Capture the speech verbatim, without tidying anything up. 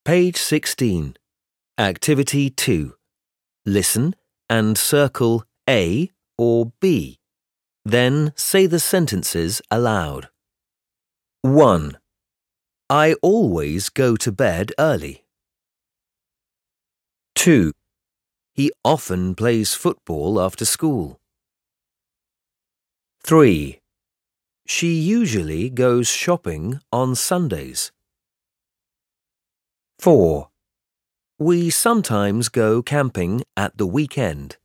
Page sixteen. Activity two. Listen and circle A or B. Then say the sentences aloud. one. I always go to bed early. two. He often plays football after school. three. She usually goes shopping on Sundays. four. We sometimes go camping at the weekend.